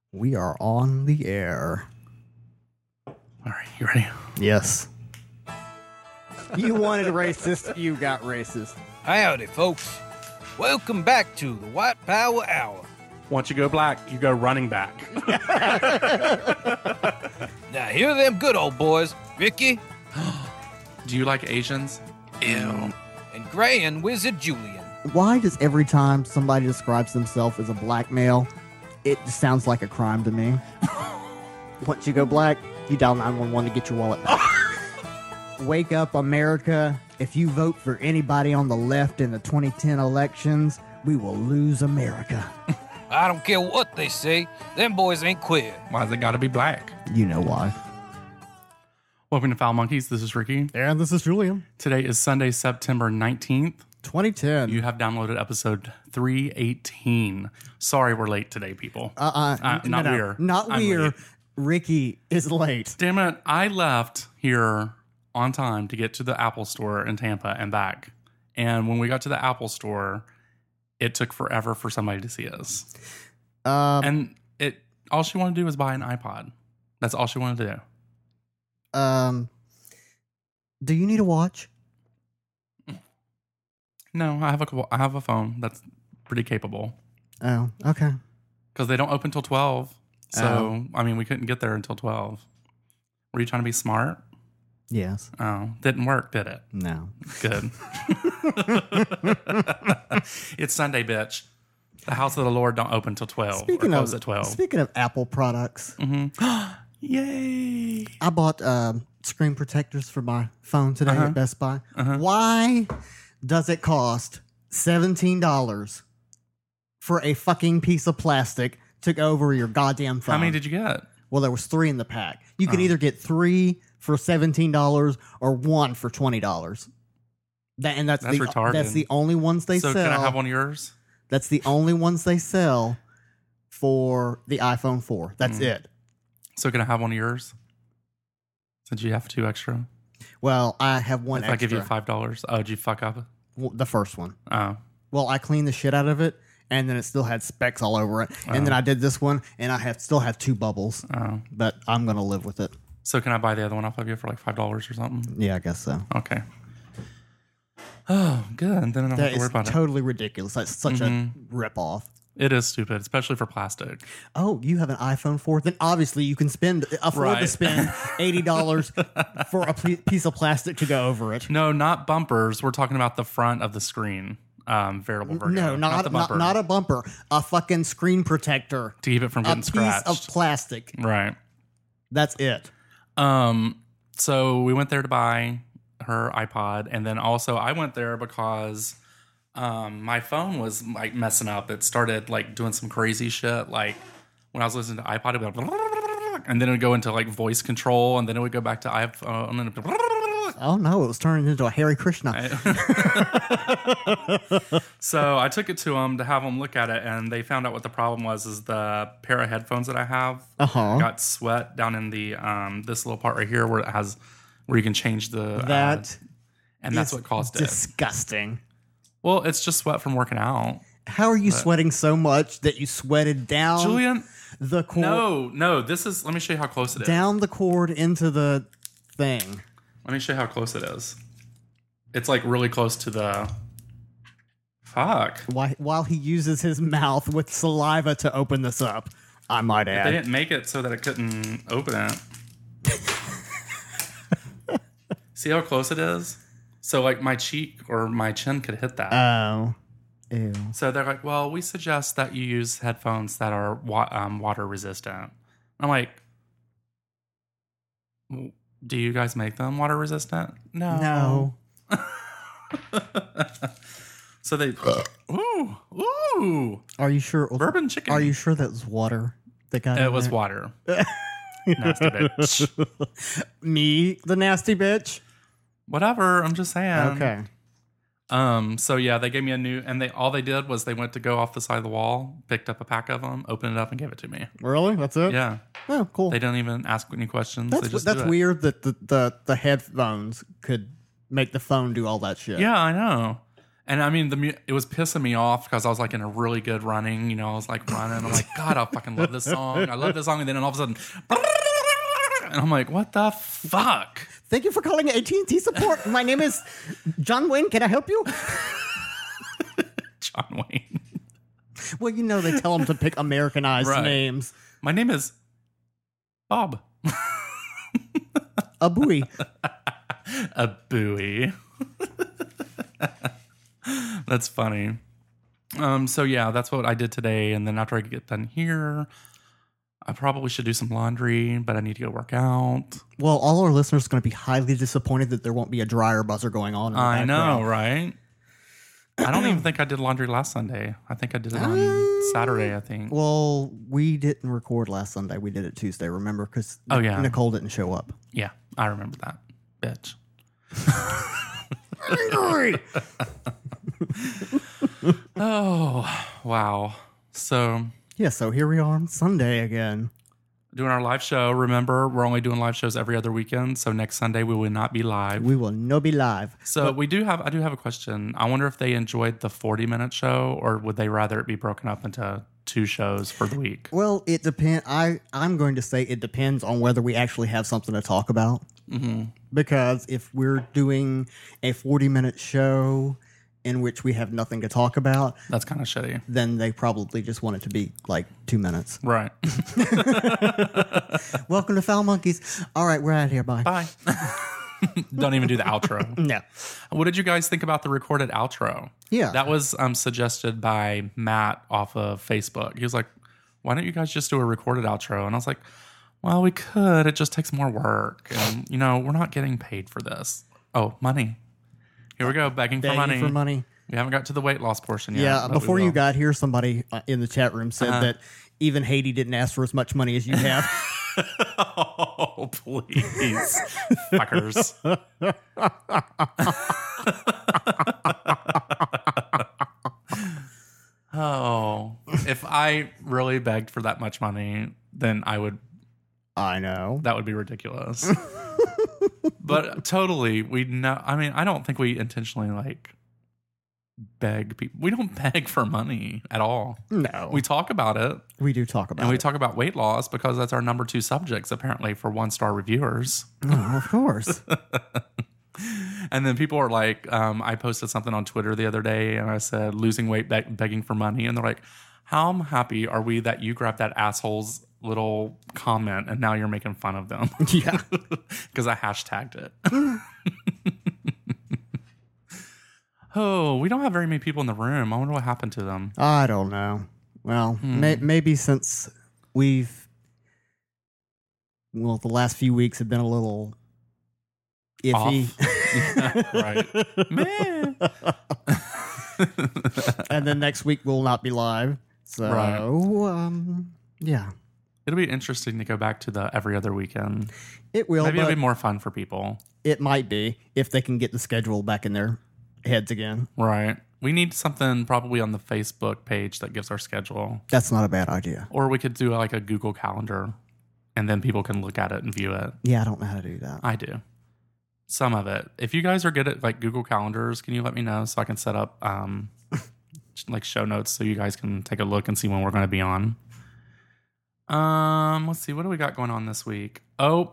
We are on the air. All right, you ready? Yes. You wanted racist, you got racist. Howdy, folks. Welcome back to the White Power Hour. Once you go black, you go running back. Now, here are them good old boys, Ricky. Do you like Asians? Ew. And Gray and Wizard Julian. Why does every time somebody describes themselves as a black male, it just sounds like a crime to me? Once you go black, you dial 911 to get your wallet back. Wake up, America. If you vote for anybody on the left in the 2010 elections, we will lose America. I don't care what they say, them boys ain't queer. Why's it gotta be black? You know why. Welcome to Foul Monkeys. This is Ricky. And this is Julian. Today is Sunday, September 19th. 2010. You have downloaded episode 318. Sorry we're late today, people. Not we're. Not I'm we're. late. Ricky is late. Damn it. I left here on time to get to the Apple store in Tampa and back. And when we got to the Apple store, it took forever for somebody to see us. And all she wanted to do was buy an iPod. That's all she wanted to do. Do you need a watch? No, I have a phone that's pretty capable. Oh, okay. Because they don't open till 12. So, I mean, we couldn't get there until 12. Were you trying to be smart? Yes. Oh, didn't work, did it? No. Good. It's Sunday, bitch. The house of the Lord don't open till 12. Close at 12. Speaking of Apple products, Yay. I bought screen protectors for my phone today at Best Buy. Why does it cost $17 for a fucking piece of plastic to go over your goddamn phone? How many did you get? Well, there was 3 in the pack. You can either get 3 for $17 or 1 for $20. That's retarded. That's the only ones they So sell. can I have one of yours? That's the only ones they sell for the iPhone 4. That's it. So can I have one of yours? Since you have 2 extra. Well, I have one If extra. I give you $5. Oh, did you fuck up? Well, the first one. Oh. Well, I cleaned the shit out of it, and then it still had specks all over it. And then I did this one, and I still have 2 bubbles. Oh. But I'm going to live with it. So can I buy the other one off of you for like $5 or something? Yeah, I guess so. Okay. Oh, good. Then I don't have That to worry is about totally ridiculous. That's such a ripoff. it. It is stupid, especially for plastic. Oh, you have an iPhone 4? Then obviously you can afford to spend $80 for a piece of plastic to go over it. No, not bumpers. We're talking about the front of the screen. Variable version. No, not the bumper. not a bumper. A fucking screen protector. To keep it from getting a scratched. piece of plastic. Right. That's it. So we went there to buy her iPod, and then also I went there because my phone was like messing up. It started like doing some crazy shit. Like when I was listening to iPod, it would be like, and then it would go into like voice control, and then it would go back to iPhone, and then Oh no, it was turning into a Hare Krishna. So I took it to them to have them look at it, and they found out what the problem was. Is the pair of headphones that I have got sweat down in the this little part right here where it has where you can change the and that's what caused it. Disgusting. Well, it's just sweat from working out. How are you sweating so much that you sweated down Julian, the cord? no. This is. Let me show you how close it is. Down the cord into the thing. Let me show you how close it is. It's like really close to the. Fuck. While he uses his mouth with saliva to open this up, I might add. They didn't make it so that it couldn't open it. See how close it is? So like my cheek or my chin could hit that. Oh. Ew. So they're like, well, we suggest that you use headphones that are water resistant. I'm like, do you guys make them water resistant? No. So they, ooh. Are you sure? Bourbon chicken. Are you sure that was water that got in It was there? water. Nasty bitch. Me, the nasty bitch? Whatever, I'm just saying. Okay. So yeah, they gave me a new, and all they did was they went to go off the side of the wall, picked up a pack of them, opened it up, and gave it to me. Really? That's it? Yeah. Oh, cool. They didn't even ask any questions. They just That's do it. weird that the headphones could make the phone do all that shit. Yeah, I know. And I mean, it was pissing me off because I was like in a really good running, I was like running. I'm like, God, I fucking love this song. I love this song. And then all of a sudden, and I'm like, what the fuck? Thank you for calling AT&T support. My name is John Wayne. Can I help you? John Wayne. Well, they tell them to pick Americanized names. My name is Bob. A buoy. A buoy. That's funny. So yeah, that's what I did today. And then after I get done here, I probably should do some laundry, but I need to go work out. Well, all our listeners are going to be highly disappointed that there won't be a dryer buzzer going on in the background. know, right? I don't even think I did laundry last Sunday. I think I did it on Saturday, I think. Well, we didn't record last Sunday. We did it Tuesday, remember? Because Nicole didn't show up. Yeah, I remember that. Bitch. Angry! Oh, wow. So here we are on Sunday again. Doing our live show. Remember, we're only doing live shows every other weekend. So next Sunday we will not be live. We will no be live. So I do have a question. I wonder if they enjoyed the 40-minute show, or would they rather it be broken up into 2 shows for the week? Well, it depends. I'm going to say it depends on whether we actually have something to talk about. Mm-hmm. Because if we're doing a 40-minute show in which we have nothing to talk about, that's kind of shitty. Then they probably just want it to be like 2 minutes. Right. Welcome to Foul Monkeys. All right, we're out of here. Bye. Bye. Don't even do the outro. No. What did you guys think about the recorded outro? Yeah. That was suggested by Matt off of Facebook. He was like, why don't you guys just do a recorded outro? And I was like, well, we could. It just takes more work. And, we're not getting paid for this. Oh, money. Here we go, begging for money. We haven't got to the weight loss portion yet. Yeah, before you got here, somebody in the chat room said that even Haiti didn't ask for as much money as you have. Oh, please. Fuckers. Oh, if I really begged for that much money, then I would. I know. That would be ridiculous. But totally, I don't think we intentionally beg people. We don't beg for money at all. No. We talk about it. We do talk about it. And we talk about weight loss because that's our number 2 subjects, apparently, for 1-star reviewers. Oh, of course. And then people are like, I posted something on Twitter the other day and I said, losing weight, begging for money. And they're like, how happy are we that you grabbed that asshole's little comment and now you're making fun of them? Yeah. Because I hashtagged it. Oh, we don't have very many people in the room. I wonder what happened to them. I don't know. Well, maybe since the last few weeks have been a little iffy. Right. Man. And then next week we'll not be live. So, yeah. It'll be interesting to go back to the every other weekend. It will. Maybe it'll be more fun for people. It might be if they can get the schedule back in their heads again. Right. We need something probably on the Facebook page that gives our schedule. That's not a bad idea. Or we could do like a Google Calendar and then people can look at it and view it. Yeah, I don't know how to do that. I do. Some of it. If you guys are good at like Google Calendars, can you let me know so I can set up like show notes so you guys can take a look and see when we're going to be on. Let's see. What do we got going on this week? Oh,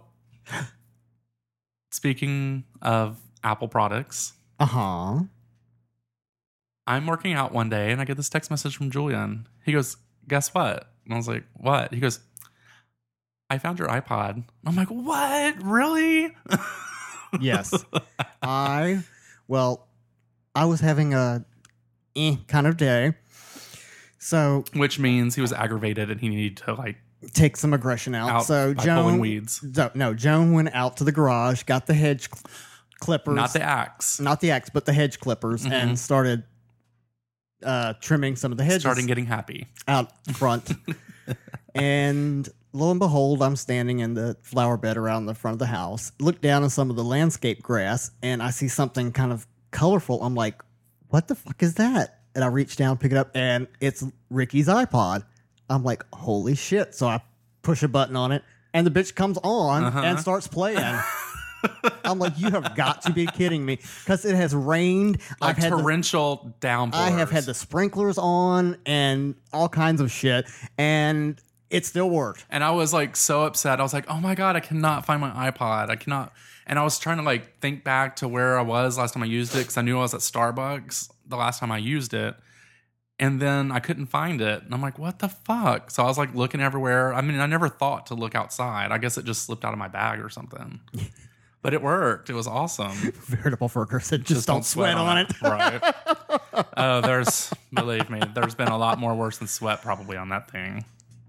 speaking of Apple products. Uh-huh. I'm working out one day and I get this text message from Julian. He goes, guess what? And I was like, what? He goes, I found your iPod. I'm like, what? Really? Yes. I was having a kind of day. So, which means he was aggravated and he needed to like take some aggression out. So pulling weeds. Joan went out to the garage, got the hedge clippers, not the axe, but the hedge clippers, and started trimming some of the hedges. Starting getting happy out front, and lo and behold, I'm standing in the flower bed around the front of the house. Look down on some of the landscape grass, and I see something kind of colorful. I'm like, "What the fuck is that?" And I reach down, pick it up, and it's Ricky's iPod. I'm like, holy shit. So I push a button on it, and the bitch comes on and starts playing. I'm like, you have got to be kidding me. Because it has rained. Like torrential downpours. I have had the sprinklers on and all kinds of shit. And it still worked. And I was like so upset. I was like, oh my God, I cannot find my iPod. I cannot. And I was trying to like think back to where I was last time I used it because I knew I was at Starbucks the last time I used it. And then I couldn't find it. And I'm like, what the fuck? So I was like looking everywhere. I mean, I never thought to look outside. I guess it just slipped out of my bag or something. But it worked. It was awesome. Veritable Ferker said, just don't sweat on it. Right. Believe me, there's been a lot more worse than sweat probably on that thing.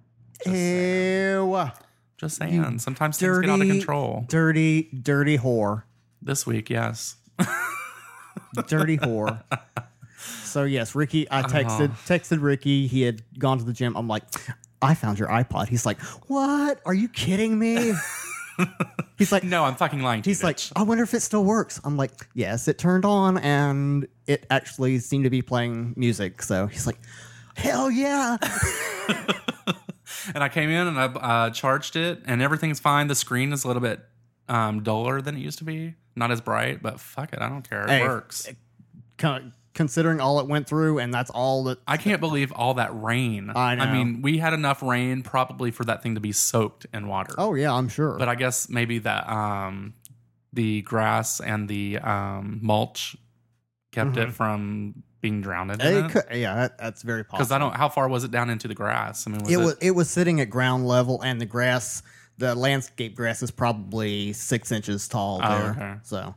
Ew. Just saying. Sometimes things get out of control. Dirty whore. This week, yes. Dirty whore. So yes, Ricky, I texted Ricky. He had gone to the gym. I'm like, I found your iPod. He's like, what? Are you kidding me? He's like, no, I'm fucking lying to you. He's like, I wonder if it still works. I'm like, yes, it turned on and it actually seemed to be playing music. So he's like, hell yeah. And I came in and I charged it and everything's fine. The screen is a little bit duller than it used to be. Not as bright, but fuck it. I don't care. It works. Considering all it went through, and that's all that... I can't believe all that rain. I know. I mean, we had enough rain probably for that thing to be soaked in water. Oh, yeah, I'm sure. But I guess maybe that the grass and the mulch kept it from being drowned in it. Yeah, that's very possible. Because how far was it down into the grass? I mean, it was sitting at ground level, and the grass, the landscape grass, is probably 6 inches tall there. Okay. So,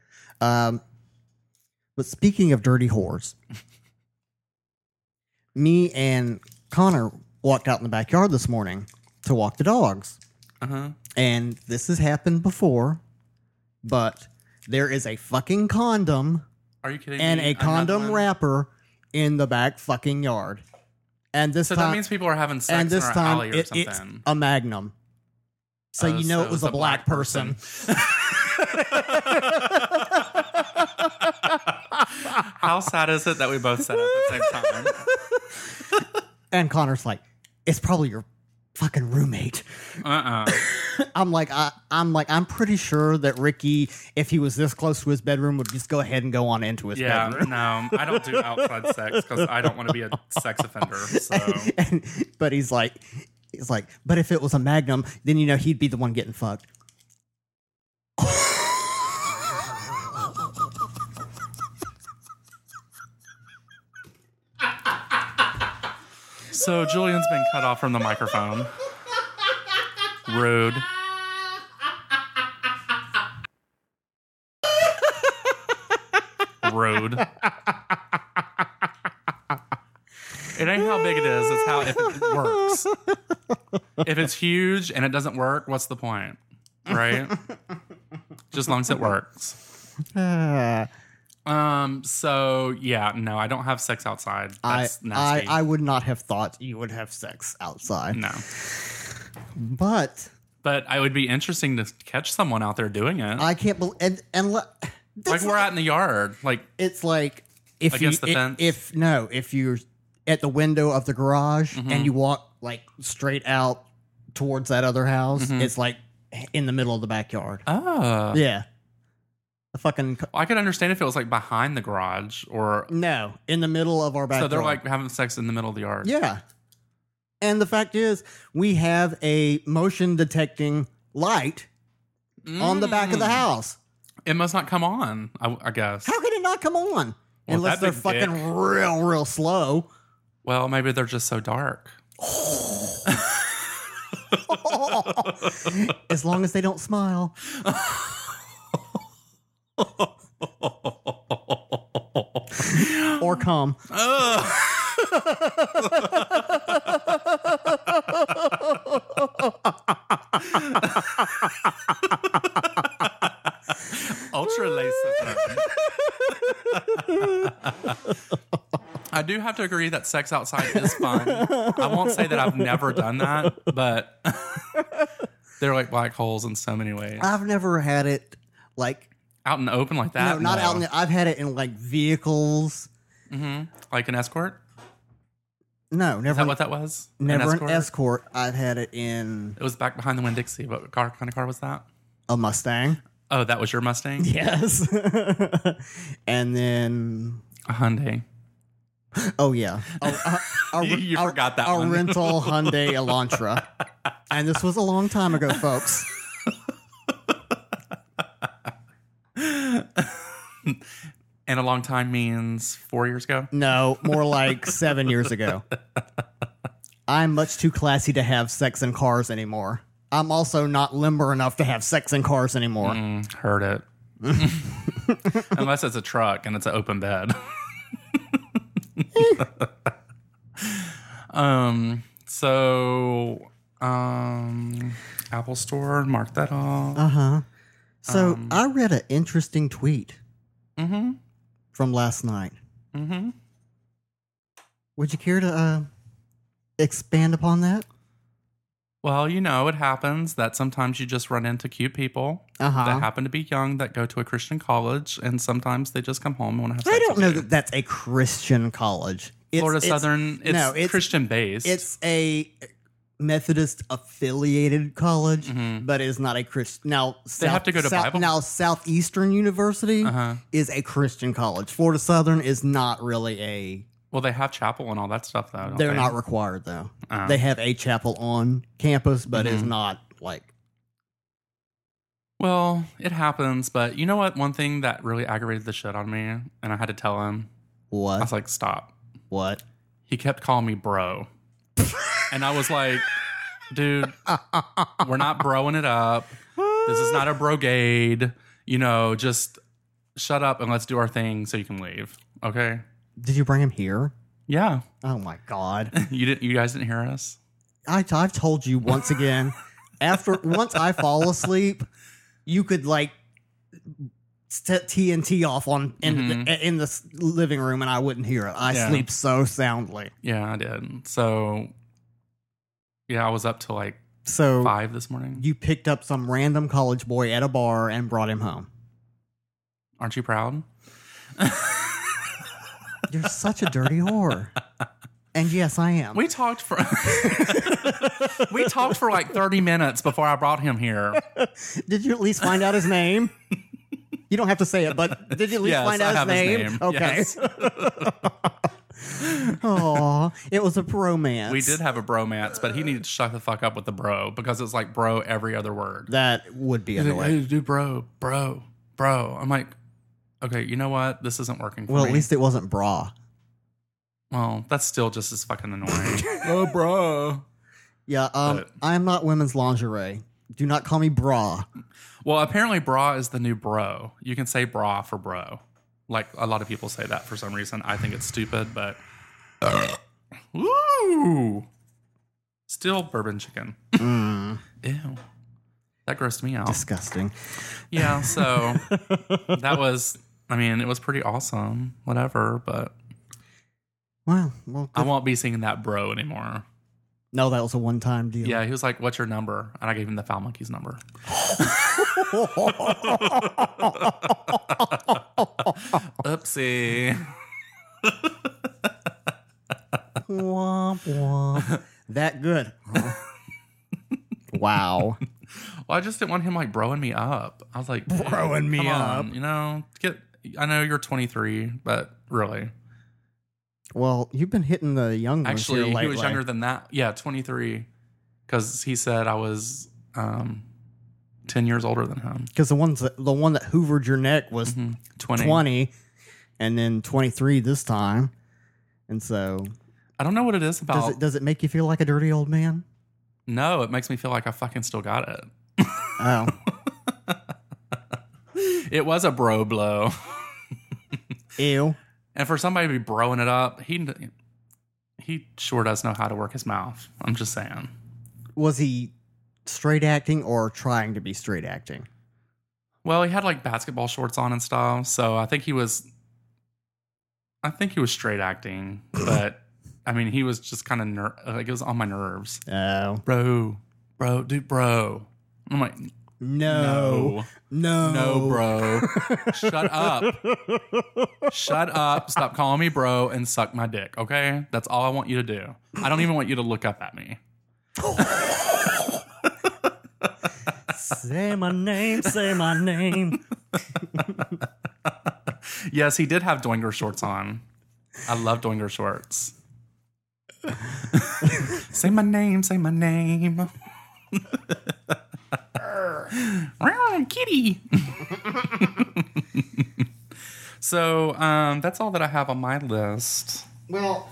but speaking of dirty whores, me and Connor walked out in the backyard this morning to walk the dogs. And this has happened before, but there is a fucking condom. Are you kidding and me? a condom wrapper in the back fucking yard. And this so time, that means people are having sex and this in our time alley or something. It's a Magnum. So you know it was a black person. How sad is it that we both said it at the same time? And Connor's like, it's probably your fucking roommate. I'm pretty sure that Ricky, if he was this close to his bedroom, would just go ahead and go on into his bedroom. No, I don't do outside sex because I don't want to be a sex offender. So. But he's like, but if it was a Magnum, then you know he'd be the one getting fucked. So Julian's been cut off from the microphone. Rude. Rude. It ain't how big it is, it's how if it works. If it's huge and it doesn't work, what's the point? Right? Just as long as it works. So yeah, no, I don't have sex outside. That's nasty. I would not have thought you would have sex outside. No. But it would be interesting to catch someone out there doing it. I can't believe like we're out in the yard. Like it's like if against the fence. If you're at the window of the garage and you walk like straight out towards that other house, it's like in the middle of the backyard. Oh. Yeah. A fucking. I could understand if it was like behind the garage or no, in the middle of our backyard. So they're like having sex in the middle of the yard. Yeah. And the fact is, we have a motion detecting light on the back of the house. It must not come on, I guess. How can it not come on? Well, unless they're fucking real slow. Well, maybe they're just so dark. As long as they don't smile. Or come. Ultra lacism. I do have to agree that sex outside is fun. I won't say that I've never done that, but they're like black holes in so many ways. I've never had it like out in the open like that. No, not out in the. I've had it in like vehicles. Like an escort. No, never. Is that what that was? Never an escort. I've had it in. It was back behind the Winn-Dixie. What kind of car was that? A Mustang. Oh, that was your Mustang? Yes. And then, A Hyundai. oh yeah, You forgot that a one. rental Hyundai Elantra. And this was a long time ago, folks. And a long time means 4 years ago? No, more like 7 years ago. I'm much too classy to have sex in cars anymore. I'm also not limber enough to have sex in cars anymore. Heard it. Unless it's a truck and it's an open bed. Apple Store, mark that off. So I read an interesting tweet from last night. Would you care to expand upon that? Well, it happens that sometimes you just run into cute people that happen to be young that go to a Christian college, and sometimes they just come home and want to have sex. I don't with know you. that that's a Christian college. Florida Southern, it's Christian based. It's a Methodist affiliated college, but it's not a Christian. Now They have to go to Bible. Now Southeastern University is a Christian college. Florida Southern is not really a. Well, they have chapel and all that stuff, though. They're not required though. They have a chapel on campus, but it's not like. Well, it happens, but you know what? One thing that really aggravated the shit on me, and I had to tell him, I What? was like, stop. What? He kept calling me bro. And I was like, dude, we're not broing it up. This is not a brogade. Just shut up and let's do our thing so you can leave. Okay? Did you bring him here? Yeah. Oh my God! You guys didn't hear us? I've told you once again. Once I fall asleep, you could like set TNT off in the living room, and I wouldn't hear it. I sleep so soundly. Yeah, I did. So, yeah, I was up till like So 5 this morning. you picked up some random college boy at a bar and brought him home. Aren't you proud? You're such a dirty whore. And yes, I am. We talked for like 30 minutes before I brought him here. Did you at least find out his name? You don't have to say it, but did you at least Yes, find I out have his his name? name. Okay. Yes. Oh, it was a bromance. We did have a bromance, but he needed to shut the fuck up with the bro because it's like bro every other word. That would be He's like, annoying. hey, dude, bro. I'm like, okay, you know what? This isn't working for Well, me. at least it wasn't bra. Well, that's still just as fucking annoying. Oh, bro. Yeah, But- I am not women's lingerie. Do not call me bra. Well, apparently bra is the new bro. You can say bra for bro. Like, a lot of people say that for some reason. I think it's stupid, but... Woo! Still bourbon chicken. Ew. That grossed me out. Disgusting. Yeah, so that was... it was pretty awesome. Whatever, but... Well, I won't be singing that bro anymore. no, that was a one-time deal. Yeah, he was like, what's your number? And I gave him the Foul Monkeys number. Oopsie. Womp, womp. That good. Wow. Well, I just didn't want him like broing me up. I was like, Broing me come up. on, I know you're 23, but really. Well, you've been hitting the young ones Actually, here he lately. was younger than that. Yeah, 23. Because he said I was 10 years older than him. Because the one that hoovered your neck was 20, and then 23 this time. And so, I don't know what it is about. does it make you feel like a dirty old man? No, it makes me feel like I fucking still got it. Oh. It was a bro blow. Ew. And for somebody to be broing it up, he sure does know how to work his mouth. I'm just saying. Was he straight acting or trying to be straight acting? Well, he had like basketball shorts on and stuff, so I think he was straight acting, but he was just kind of like it was on my nerves. Oh. Bro. I'm like, No, bro. Shut up. Stop calling me bro and suck my dick, okay? That's all I want you to do. I don't even want you to look up at me. Say my name, say my name. Yes, he did have Doinger shorts on. I love Doinger shorts. Say my name, say my name. Kitty. So that's all that I have on my list. Well,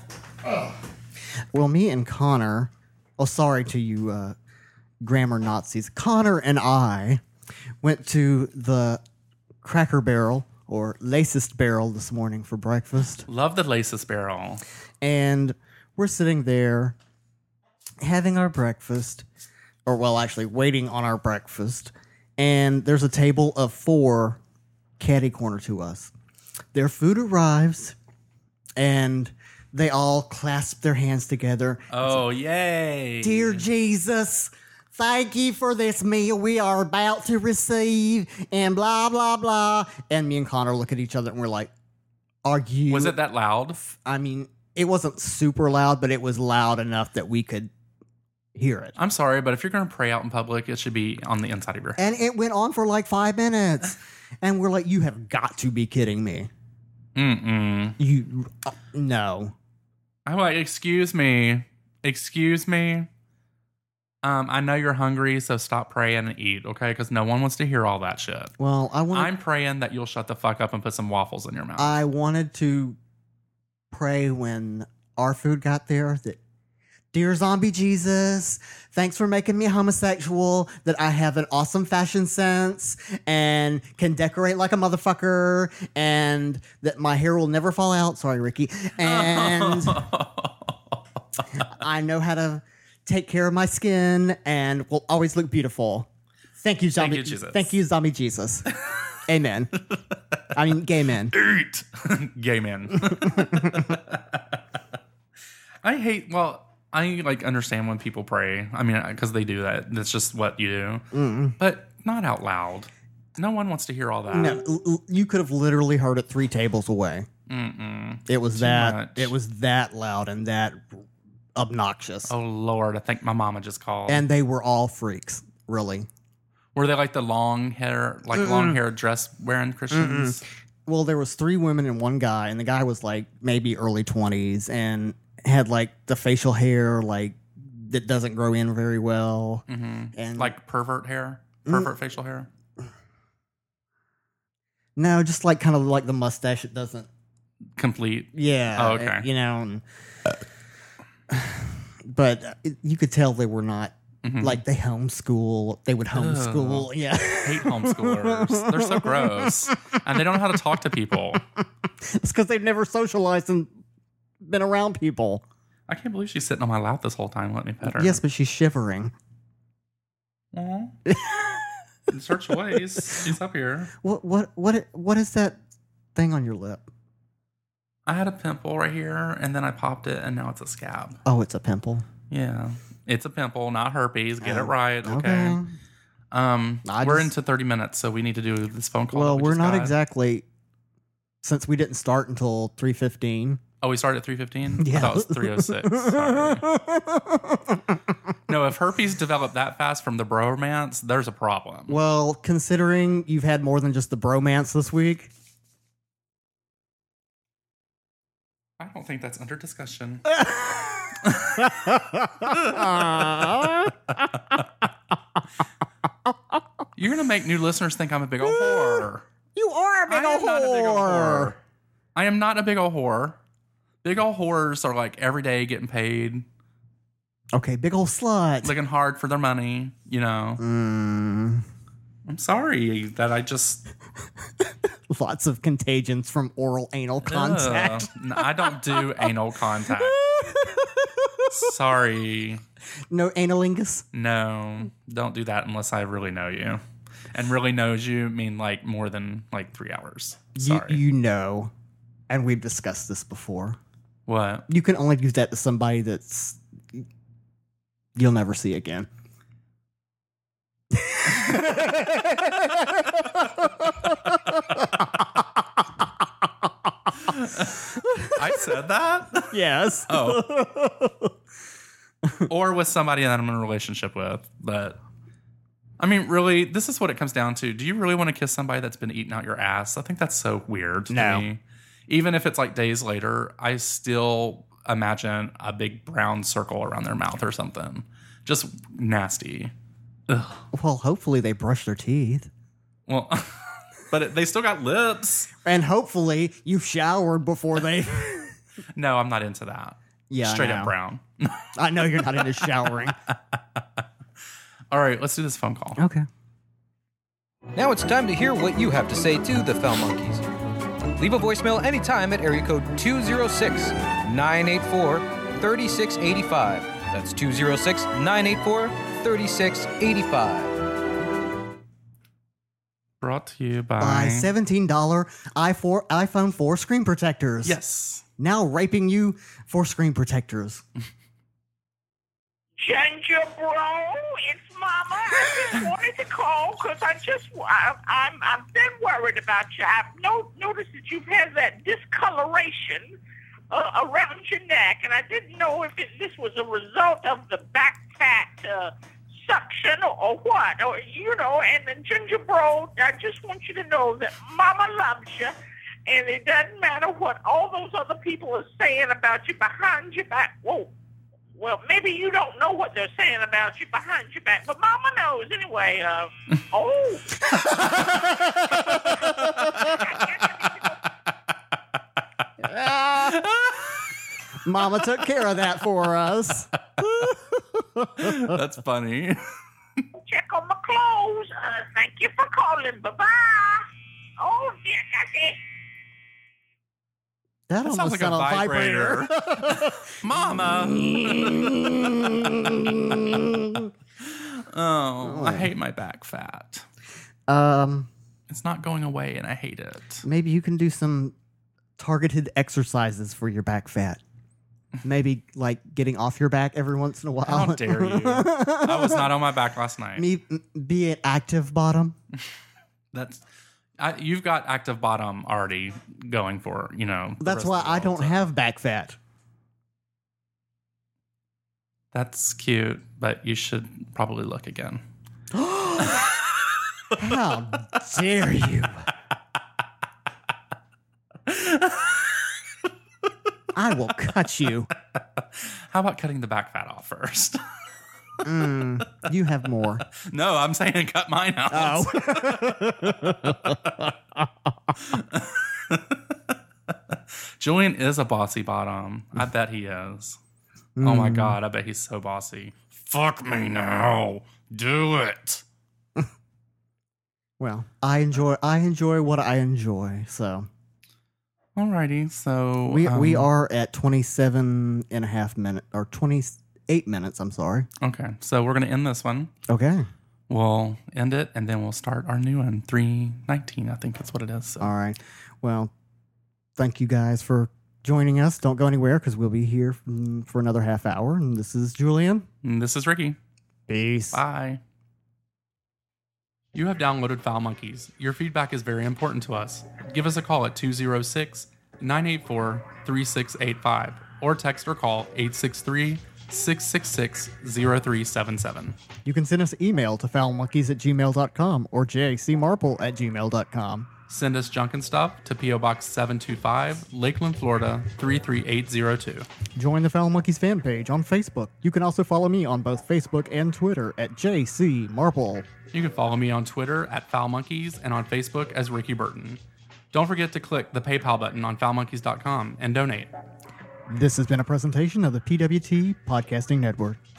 me and Connor. Oh, sorry to you, grammar Nazis. Connor and I went to the Cracker Barrel or Lacist Barrel this morning for breakfast, Love the Laces Barrel. and we're sitting there having our breakfast, or well, actually waiting on our breakfast. And there's a table of 4 catty corner to us. Their food arrives, and they all clasp their hands together. Oh, yay. Dear Jesus, thank you for this meal we are about to receive, and blah, blah, blah. And me and Connor look at each other, and we're like, are you... Was it that loud? I mean, it wasn't super loud, but it was loud enough that we could hear it. I'm sorry, but if you're going to pray out in public, it should be on the inside of your head. And it went on for like 5 minutes. And we're like, you have got to be kidding me. Mm-mm. You, no. I'm like, excuse me. I know you're hungry, so stop praying and eat, okay? Because no one wants to hear all that shit. Well, I'm praying that you'll shut the fuck up and put some waffles in your mouth. I wanted to pray when our food got there that, dear zombie Jesus, thanks for making me homosexual, that I have an awesome fashion sense and can decorate like a motherfucker, and that my hair will never fall out. Sorry, Ricky. And I know how to take care of my skin and will always look beautiful. Thank you, zombie. Thank you, Jesus. Thank you, zombie Jesus. Amen. I mean, gay men. Eat! Gay man. I like understand when people pray. I mean, because they do that. That's just what you do. Mm-mm. But not out loud. No one wants to hear all that. No, you could have literally heard it 3 tables away. Mm-mm. It was Too that. much. It was that loud and that obnoxious. Oh, Lord. I think my mama just called. And they were all freaks, really. Were they like the long hair dress wearing Christians? Well, there was 3 women and 1 guy, and the guy was like maybe early 20s and had like the facial hair like that doesn't grow in very well, and Like pervert hair? Pervert facial hair? no, just like kind of like the mustache. It doesn't. Complete. Yeah. Oh, okay. You know, but you could tell they were not like they homeschool. They would homeschool. Yeah. Hate homeschoolers. They're so gross. And they don't know how to talk to people. It's because they've never socialized and been around people. I can't believe she's sitting on my lap this whole time. Let me pet her. Yes, but she's shivering. Aw. It's her choice. She's up here. What is that thing on your lip? I had a pimple right here, and then I popped it, and now it's a scab. Oh, it's a pimple. Yeah. It's a pimple, not herpes. Get it right, okay? okay. We're into 30 minutes, so we need to do this phone call. Well, we're not exactly, since we didn't start until 3:15. Oh, we started at 3:15? Yeah. I thought it was 3:06. Sorry. No, if herpes developed that fast from the bromance, there's a problem. Well, considering you've had more than just the bromance this week. I don't think that's under discussion. You're going to make new listeners think I'm a big old whore. You are a big old not a big old whore. whore. I am not a big old whore. Big old whores are like every day getting paid, Okay, big old slut. looking hard for their money, you know. I'm sorry that I just... Lots of contagions from oral anal contact. No, I don't do anal contact. Sorry. No analingus? No, don't do that unless I really know you. And really knows you mean like more than like 3 hours. Sorry. You know, and we've discussed this before. What? You can only do that to somebody that's you'll never see again. I said that? Yes. Oh. Or with somebody that I'm in a relationship with. But I mean, really, this is what it comes down to. Do you really want to kiss somebody that's been eating out your ass? I think that's so weird to me. Even if it's like days later, I still imagine a big brown circle around their mouth or something. Just nasty. Ugh. Well, hopefully they brush their teeth. Well, but they still got lips. And hopefully you showered before they... No, I'm not into that. Yeah, Straight up brown. I know you're not into showering. All right, let's do this phone call. Okay. Now it's time to hear what you have to say to the Foul Monkeys. Leave a voicemail anytime at area code 206-984-3685. That's 206-984-3685. Brought to you by $17 iPhone 4 screen protectors. Yes. Now raping you for screen protectors. Ginger Bro, it's Mama. I just wanted to call because I've been worried about you. I've noticed that you've had that discoloration around your neck, and I didn't know if this was a result of the back fat suction or what. And then Ginger Bro, I just want you to know that Mama loves you, and it doesn't matter what all those other people are saying about you behind your back. Whoa. Well, maybe you don't know what they're saying about you behind your back, but Mama knows anyway. Mama took care of that for us. That's funny. Check on my clothes. Thank you for calling. Bye-bye. Oh, dear, that's it. That Sounds almost like sounded a vibrator. Mama. Oh, I hate my back fat. It's not going away, and I hate it. Maybe you can do some targeted exercises for your back fat. Maybe like getting off your back every once in a while. How dare you? I was not on my back last night. Be it active bottom. You've got active bottom already going for, That's why I don't have back fat. That's cute, but you should probably look again. How dare you? I will cut you. How about cutting the back fat off first? You have more. No, I'm saying cut mine out. Oh. Julian is a bossy bottom. I bet he is. Oh my God, I bet he's so bossy. Fuck me now. Do it. Well, I enjoy what I enjoy, so. Alrighty, so we are at 27 and a half minutes, or 28 minutes, I'm sorry. Okay, so we're going to end this one. Okay. We'll end it, and then we'll start our new one, 319, I think that's what it is. So. All right. Well, thank you guys for joining us. Don't go anywhere because we'll be here for another half hour. And this is Julian. And this is Ricky. Peace. Bye. You have downloaded Foul Monkeys. Your feedback is very important to us. Give us a call at 206-984-3685 or text or call 863-666-0377. You can send us an email to foulmonkeys@gmail.com or jcmarple@gmail.com. Send us junk and stuff to P.O. Box 725, Lakeland, Florida 33802. Join the Foul Monkeys fan page on Facebook. You can also follow me on both Facebook and Twitter at jcmarple. You can follow me on Twitter at Foul Monkeys and on Facebook as Ricky Burton. Don't forget to click the PayPal button on foulmonkeys.com and donate. This has been a presentation of the PWT Podcasting Network.